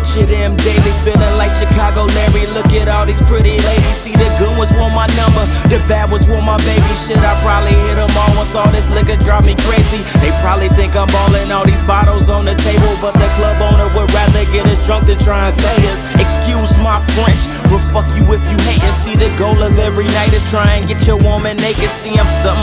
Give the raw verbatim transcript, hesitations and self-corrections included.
picture them daily, feeling like Chicago Larry. Look at all these pretty ladies. See, the good ones want my number, the bad ones want my baby. Shit, I probably hit them all once all this liquor drive me crazy. They probably think I'm ballin', all these bottles on the table, but the club owner would rather get us drunk than try and pay us. Excuse my French, but fuck you if you hatin'. See, the goal of every night is try and get your woman naked. See, I'm something